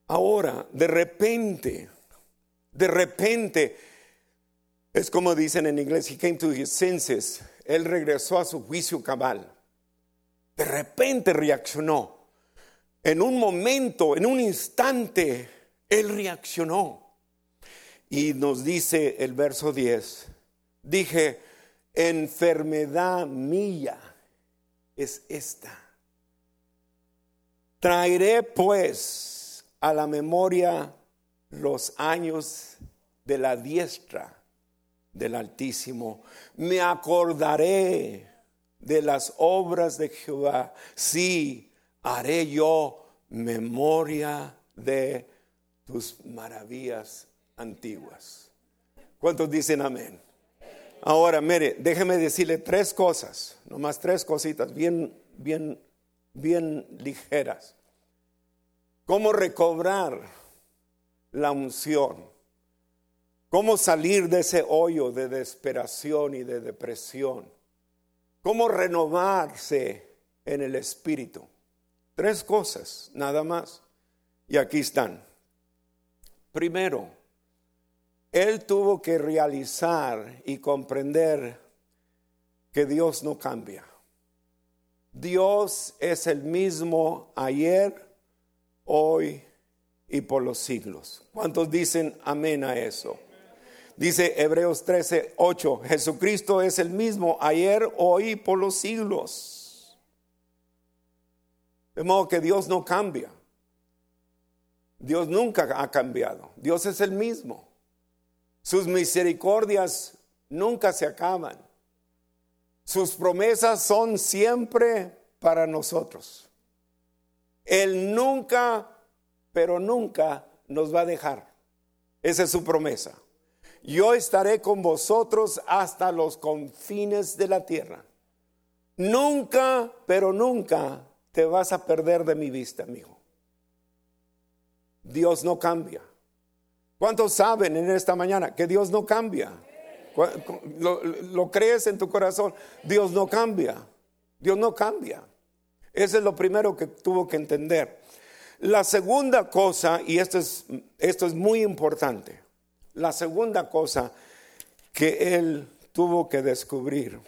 [SPEAKER 1] Ahora, de repente, de repente, es como dicen en inglés, he came to his senses. Él regresó a su juicio cabal. De repente reaccionó. En un momento, en un instante, él reaccionó. Y nos dice el verso diez, dije, enfermedad mía es esta. Traeré pues a la memoria los años de la diestra del Altísimo. Me acordaré de las obras de Jehová. Sí, haré yo memoria de tus maravillas antiguas. ¿Cuántos dicen amén? Ahora, mire, déjeme decirle tres cosas, nomás tres cositas bien, bien, bien ligeras. ¿Cómo recobrar la unción? ¿Cómo salir de ese hoyo de desesperación y de depresión? ¿Cómo renovarse en el espíritu? Tres cosas, nada más. Y aquí están. Primero, él tuvo que realizar y comprender que Dios no cambia. Dios es el mismo ayer, hoy y por los siglos. ¿Cuántos dicen amén a eso? Dice Hebreos trece, ocho, Jesucristo es el mismo ayer, hoy y por los siglos. De modo que Dios no cambia. Dios nunca ha cambiado. Dios es el mismo. Sus misericordias nunca se acaban. Sus promesas son siempre para nosotros. Él nunca, pero nunca nos va a dejar. Esa es su promesa. Yo estaré con vosotros hasta los confines de la tierra. Nunca, pero nunca te vas a perder de mi vista, amigo. Dios no cambia. ¿Cuántos saben en esta mañana que Dios no cambia? ¿Lo, lo crees en tu corazón? Dios no cambia. Dios no cambia. Eso es lo primero que tuvo que entender. La segunda cosa, y esto es, esto es muy importante, la segunda cosa que él tuvo que descubrir,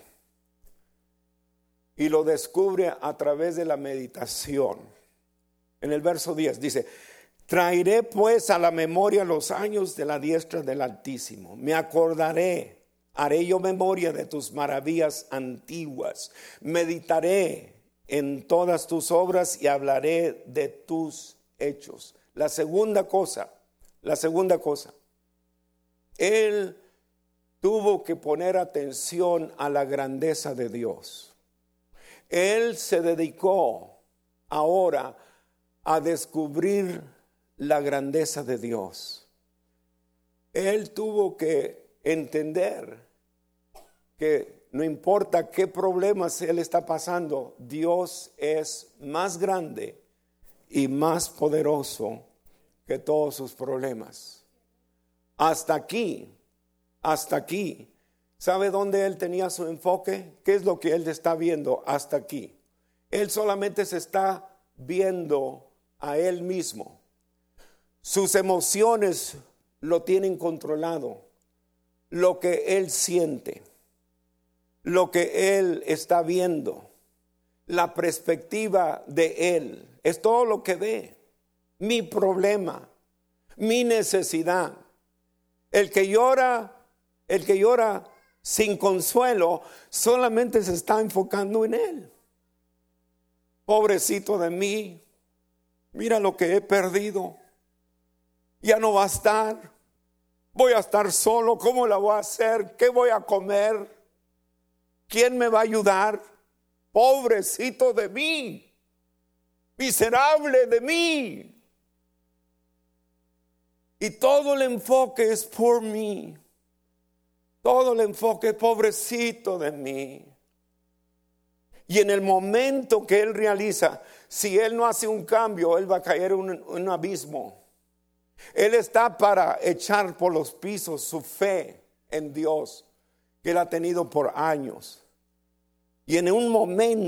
[SPEAKER 1] y lo descubre a través de la meditación. En el verso diez dice, traeré pues a la memoria los años de la diestra del Altísimo. Me acordaré, haré yo memoria de tus maravillas antiguas. Meditaré en todas tus obras y hablaré de tus hechos. La segunda cosa, la segunda cosa, él tuvo que poner atención a la grandeza de Dios. Él se dedicó ahora a descubrir la grandeza de Dios. Él tuvo que entender que no importa qué problemas él está pasando, Dios es más grande y más poderoso que todos sus problemas. Hasta aquí, hasta aquí. ¿Sabe dónde él tenía su enfoque? ¿Qué es lo que él está viendo hasta aquí? Él solamente se está viendo a él mismo. Sus emociones lo tienen controlado. Lo que él siente, lo que él está viendo, la perspectiva de él, es todo lo que ve. Mi problema, mi necesidad. El que llora, el que llora sin consuelo, solamente se está enfocando en él. Pobrecito de mí, mira lo que he perdido. Ya no va a estar. Voy a estar solo. ¿Cómo la voy a hacer? ¿Qué voy a comer? ¿Quién me va a ayudar? Pobrecito de mí. Miserable de mí. Y todo el enfoque es por mí. Todo el enfoque, pobrecito de mí. Y en el momento que él realiza, si él no hace un cambio, él va a caer en un, un abismo. Él está para echar por los pisos su fe en Dios, que él ha tenido por años. Y en un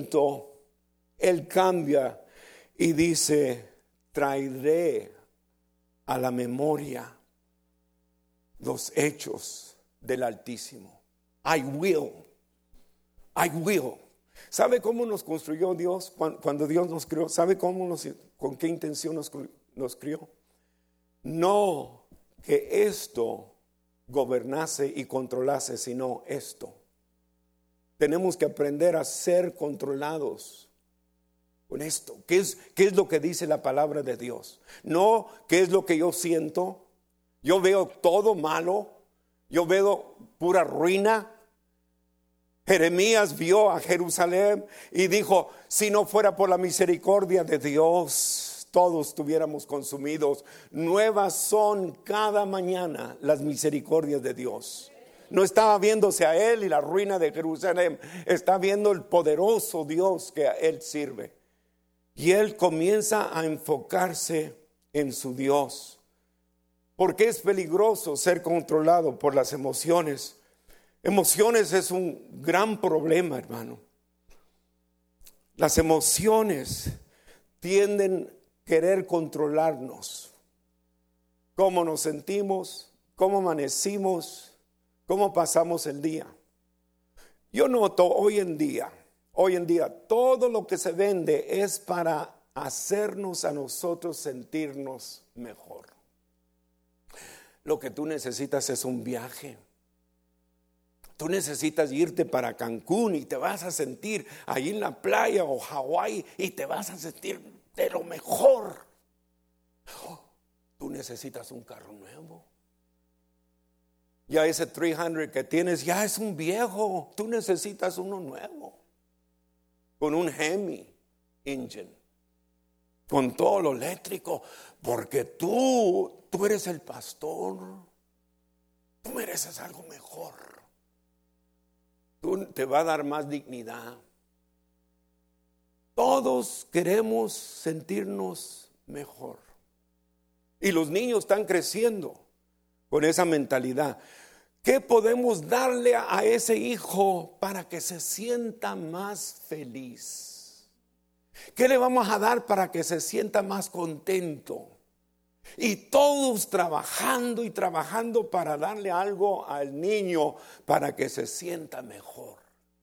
[SPEAKER 1] momento, él cambia y dice, traeré a la memoria los hechos del Altísimo. I will, I will. ¿Sabe cómo nos construyó Dios cuando Dios nos crió? ¿Sabe cómo nos, con qué intención nos, nos crió? No que esto gobernase y controlase, sino esto. Tenemos que aprender a ser controlados con esto. ¿Qué es, qué es lo que dice la palabra de Dios? No qué es lo que yo siento. Yo veo todo malo. Yo veo pura ruina. Jeremías vio a Jerusalén y dijo, si no fuera por la misericordia de Dios, todos estuviéramos consumidos. Nuevas son cada mañana las misericordias de Dios. No estaba viéndose a él y la ruina de Jerusalén, está viendo el poderoso Dios que a él sirve. Y él comienza a enfocarse en su Dios. Porque es peligroso ser controlado por las emociones. Emociones es un gran problema, hermano. Las emociones tienden a querer controlarnos. Cómo nos sentimos, cómo amanecimos, cómo pasamos el día. Yo noto hoy en día, hoy en día, todo lo que se vende es para hacernos a nosotros sentirnos mejor. Lo que tú necesitas es un viaje. Tú necesitas irte para Cancún y te vas a sentir ahí en la playa o Hawái y te vas a sentir de lo mejor. Tú necesitas un carro nuevo. Ya ese trescientos que tienes ya es un viejo. Tú necesitas uno nuevo. Con un Hemi engine. Con todo lo eléctrico. Porque tú, tú eres el pastor. Tú mereces algo mejor. Tú te va a dar más dignidad. Todos queremos sentirnos mejor. Y los niños están creciendo con esa mentalidad. ¿Qué podemos darle a ese hijo para que se sienta más feliz? ¿Qué le vamos a dar para que se sienta más contento? Y todos trabajando y trabajando para darle algo al niño para que se sienta mejor.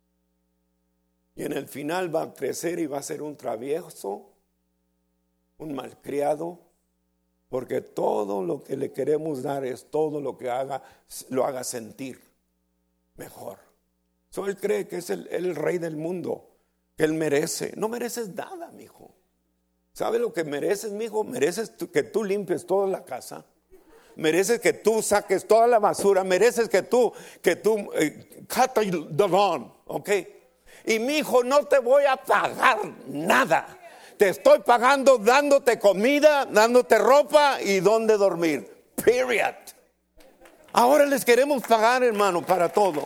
[SPEAKER 1] Y en el final va a crecer y va a ser un travieso, un malcriado, porque todo lo que le queremos dar es todo lo que haga, lo haga sentir mejor. So, él cree que es el, el rey del mundo, que él merece. No mereces nada, mijo. ¿Sabe lo que mereces, mijo? Mereces que tú limpies toda la casa. Mereces que tú saques toda la basura. Mereces que tú, que tú, eh, cut the lawn, ¿ok? Y mijo, no te voy a pagar nada. Te estoy pagando dándote comida, dándote ropa y dónde dormir. Period. Ahora les queremos pagar, hermano, para todo.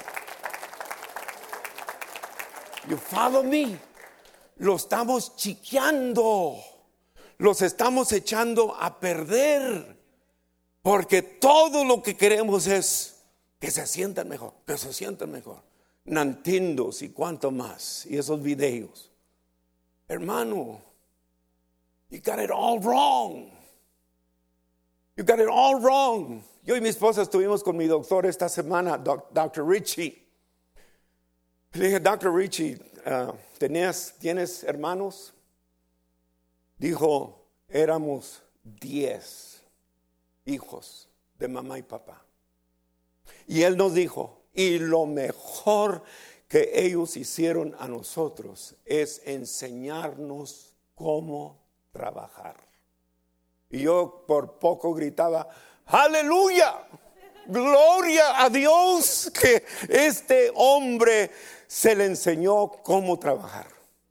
[SPEAKER 1] You follow me. Lo estamos chiqueando. Los estamos echando a perder. Porque todo lo que queremos es que se sientan mejor, que se sientan mejor. Nantindos y cuánto más. Y esos videos. Hermano, you got it all wrong. You got it all wrong. Yo y mi esposa estuvimos con mi doctor esta semana, doctor Richie. Le dije, doctor Richie, uh, ¿tenías, ¿tienes hermanos? Dijo, éramos diez hijos de mamá y papá. Y él nos dijo, y lo mejor que ellos hicieron a nosotros es enseñarnos cómo trabajar. Y yo por poco gritaba, aleluya, gloria a Dios, que este hombre se le enseñó cómo trabajar.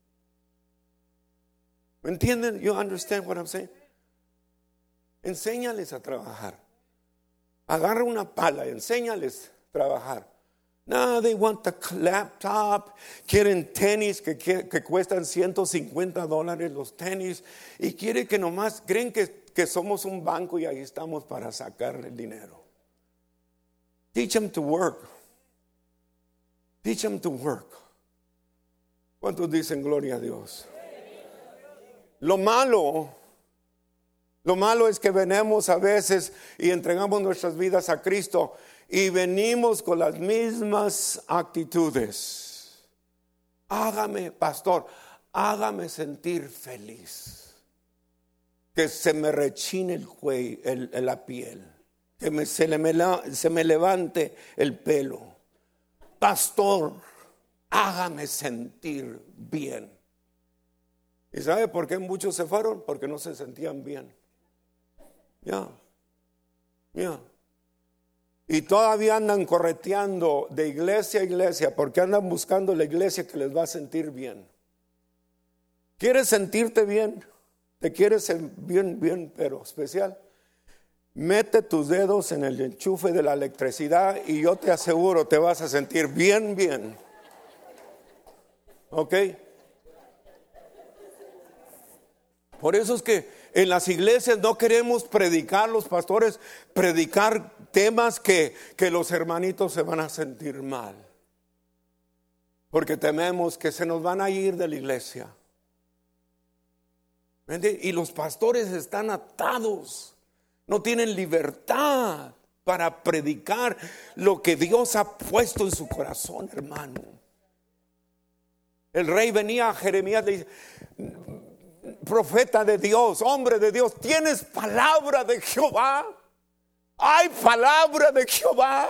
[SPEAKER 1] ¿Me entienden? You understand what I'm saying? Enséñales a trabajar. Agarra una pala, enséñales a trabajar. No, they want the laptop. Quieren tenis que, que, que cuestan ciento cincuenta dólares los tenis. Y quieren que nomás, creen que, que somos un banco y ahí estamos para sacarle el dinero. Teach them to work. Teach them to work. ¿Cuántos dicen gloria a Dios? Lo malo Lo malo es que venimos a veces y entregamos nuestras vidas a Cristo y venimos con las mismas actitudes. Hágame, pastor, hágame sentir feliz. Que se me rechine el cuello, el, el, la piel. Que me, se, le, me, se me levante el pelo. Pastor, hágame sentir bien. ¿Y sabe por qué muchos se fueron? Porque no se sentían bien. Ya, ya. Y todavía andan correteando de iglesia a iglesia porque andan buscando la iglesia que les va a sentir bien. ¿Quieres sentirte bien? ¿Te quieres bien, bien, pero especial? Mete tus dedos en el enchufe de la electricidad y yo te aseguro te vas a sentir bien, bien. ¿Ok? Por eso es que en las iglesias no queremos predicar, los pastores, predicar temas que, que los hermanitos se van a sentir mal. Porque tememos que se nos van a ir de la iglesia. ¿Entiende? Y los pastores están atados, no tienen libertad para predicar lo que Dios ha puesto en su corazón, hermano. El rey venía a Jeremías y le dice: profeta de Dios, hombre de Dios, ¿tienes palabra de Jehová? ¿Hay palabra de Jehová?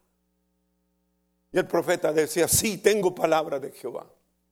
[SPEAKER 1] Y el profeta decía: sí, tengo palabra de Jehová.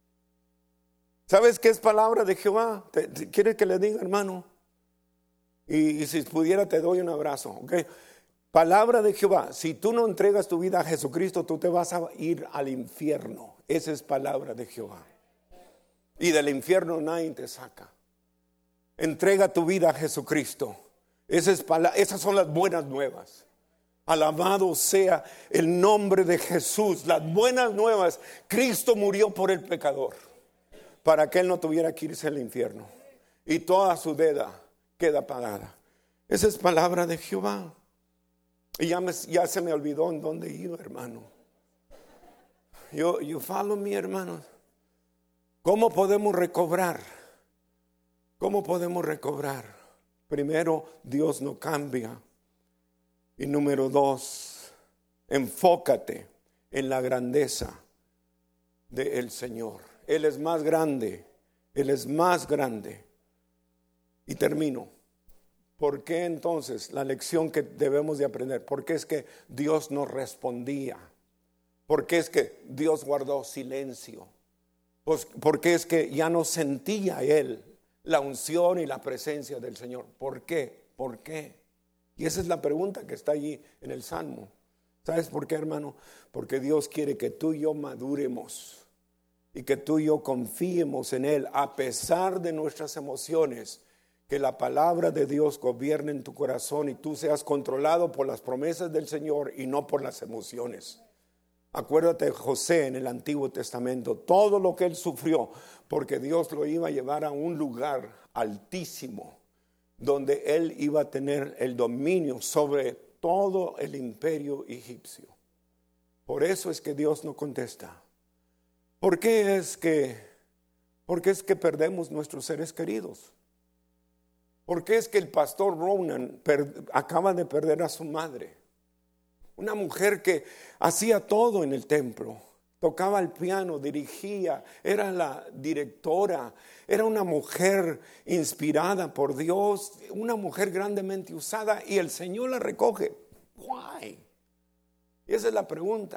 [SPEAKER 1] ¿Sabes qué es palabra de Jehová? ¿Te, te, ¿Quieres que le diga, hermano? Y, y si pudiera te doy un abrazo, ¿ok? Palabra de Jehová: si tú no entregas tu vida a Jesucristo, tú te vas a ir al infierno. Esa es palabra de Jehová. Y del infierno nadie te saca. Entrega tu vida a Jesucristo. Esa es pala- esas son las buenas nuevas. Alabado sea el nombre de Jesús. Las buenas nuevas: Cristo murió por el pecador para que él no tuviera que irse al infierno, y toda su deuda queda pagada. Esa es palabra de Jehová. Y ya, me, ya se me olvidó en dónde iba, hermano. Yo, yo follow me, hermanos. ¿Cómo podemos recobrar? ¿Cómo podemos recobrar? Primero, Dios no cambia. Y número dos, enfócate en la grandeza del Señor. Él es más grande, Él es más grande. Y termino. ¿Por qué entonces la lección que debemos de aprender? ¿Por qué es que Dios no respondía? ¿Por qué es que Dios guardó silencio? Pues, ¿por qué es que ya no sentía Él la unción y la presencia del Señor? ¿Por qué? ¿Por qué? Y esa es la pregunta que está allí en el Salmo. ¿Sabes por qué, hermano? Porque Dios quiere que tú y yo maduremos y que tú y yo confiemos en Él a pesar de nuestras emociones. Que la palabra de Dios gobierne en tu corazón y tú seas controlado por las promesas del Señor y no por las emociones. Acuérdate de José en el Antiguo Testamento, todo lo que él sufrió, porque Dios lo iba a llevar a un lugar altísimo, donde él iba a tener el dominio sobre todo el imperio egipcio. Por eso es que Dios no contesta. ¿Por qué es que, por qué es que perdemos nuestros seres queridos? ¿Por qué es que el pastor Ronan per, acaba de perder a su madre? Una mujer que hacía todo en el templo, tocaba el piano, dirigía, era la directora, era una mujer inspirada por Dios, una mujer grandemente usada, y el Señor la recoge. Why? Y esa es la pregunta.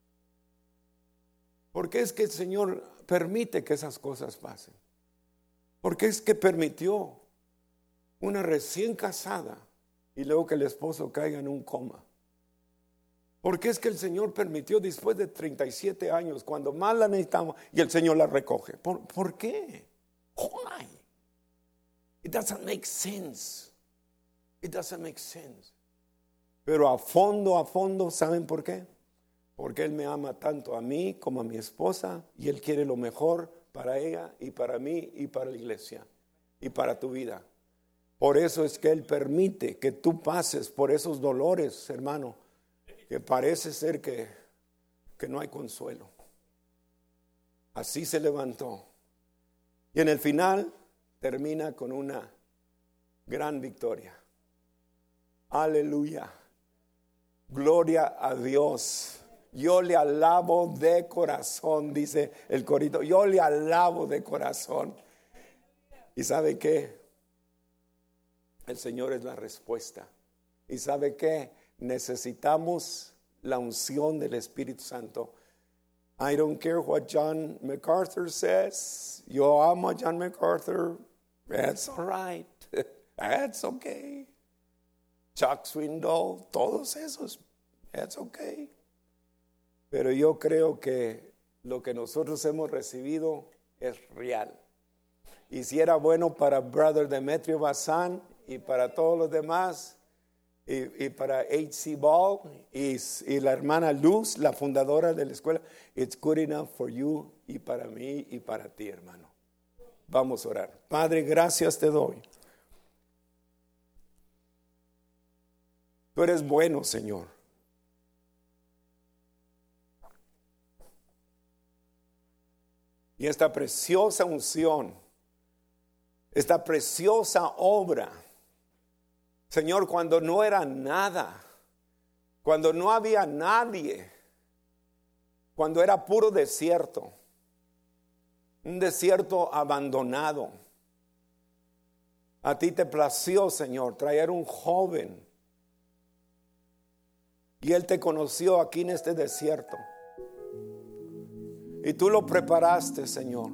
[SPEAKER 1] ¿Por qué es que el Señor permite que esas cosas pasen? ¿Por qué es que permitió una recién casada y luego que el esposo caiga en un coma? ¿Por qué es que el Señor permitió después de treinta y siete años, cuando más la necesitamos, y el Señor la recoge? ¿Por, ¿por qué? Why? It doesn't make sense. It doesn't make sense. Pero a fondo, a fondo, ¿saben por qué? Porque Él me ama tanto a mí como a mi esposa, y Él quiere lo mejor para ella y para mí y para la iglesia y para tu vida. Por eso es que Él permite que tú pases por esos dolores, hermano, que parece ser que, que no hay consuelo. Así se levantó. Y en el final termina con una Gran victoria. Aleluya. Gloria a Dios. Yo le alabo de corazón, dice el corito. Yo le alabo de corazón. ¿Y sabe qué? El Señor es la respuesta. ¿Y sabe qué? Necesitamos la unción del Espíritu Santo. I don't care what John MacArthur says. Yo amo a John MacArthur. That's all right. That's okay. Chuck Swindoll, todos esos. That's okay. Pero yo creo que lo que nosotros hemos recibido es real. Y si era bueno para Brother Demetrio Bazán y para todos los demás, y, y para H C Ball y, y la hermana Luz, la fundadora de la escuela, it's good enough for you y para mí y para ti, hermano. Vamos a orar. Padre, gracias te doy. Tú eres bueno, Señor. Y esta preciosa unción, esta preciosa obra, Señor, cuando no era nada, cuando no había nadie, cuando era puro desierto, un desierto abandonado, a ti te plació, Señor, traer un joven, y él te conoció aquí en este desierto, y tú lo preparaste, Señor.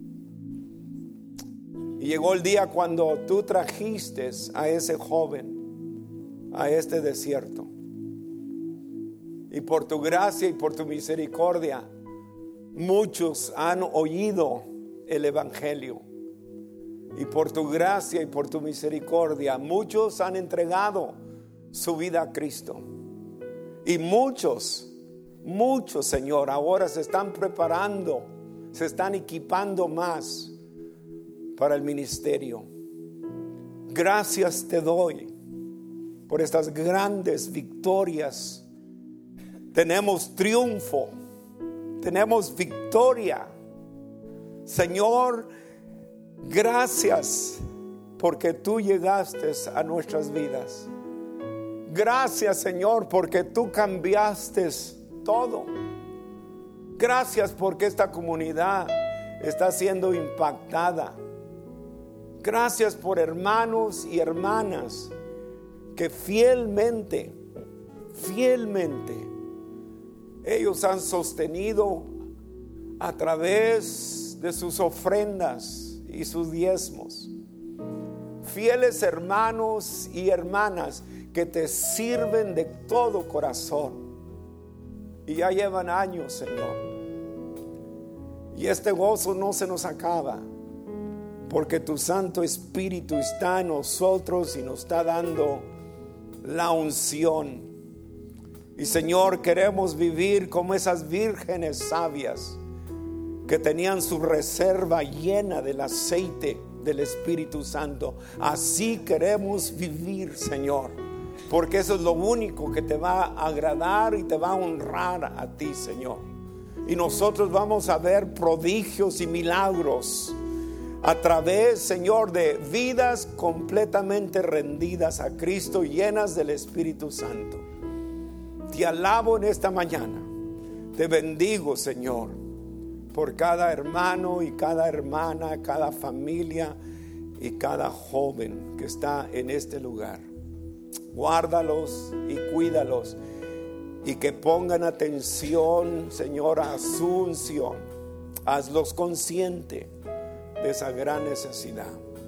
[SPEAKER 1] Y llegó el día cuando tú trajiste a ese joven a este desierto. Y por tu gracia y por tu misericordia, muchos han oído el Evangelio. Y por tu gracia y por tu misericordia, muchos han entregado su vida a Cristo. Y muchos, muchos, Señor, ahora se están preparando, se están equipando más para el ministerio. Gracias te doy por estas grandes victorias. Tenemos triunfo, tenemos victoria. Señor, gracias porque tú llegaste a nuestras vidas. Gracias, Señor, porque tú cambiaste todo. Gracias porque esta comunidad está siendo impactada. Gracias por hermanos y hermanas que fielmente, fielmente, ellos han sostenido a través de sus ofrendas y sus diezmos. Fieles hermanos y hermanas que te sirven de todo corazón. Y ya llevan años, Señor. Y este gozo no se nos acaba, porque tu Santo Espíritu está en nosotros y nos está dando la unción. Y Señor, queremos vivir como esas vírgenes sabias que tenían su reserva llena del aceite del Espíritu Santo. Así queremos vivir, Señor, porque eso es lo único que te va a agradar y te va a honrar a ti, Señor. Y nosotros vamos a ver prodigios y milagros a través, Señor, de vidas completamente rendidas a Cristo, llenas del Espíritu Santo. Te alabo en esta mañana. Te bendigo, Señor, por cada hermano y cada hermana, cada familia y cada joven que está en este lugar. Guárdalos y cuídalos, y que pongan atención, Señor, a su unción. Hazlos conscientes de esa gran necesidad.